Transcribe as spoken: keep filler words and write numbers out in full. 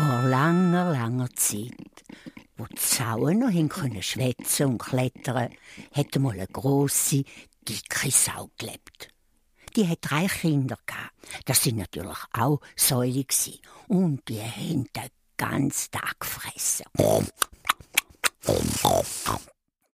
Vor langer, langer Zeit, wo die Sauen noch hin können schwätzen und klettern, hat mal eine grosse, dicke Sau gelebt. Die hat drei Kinder gehabt. Das sind natürlich auch Säule gsi. Und die haben den ganzen Tag gefressen.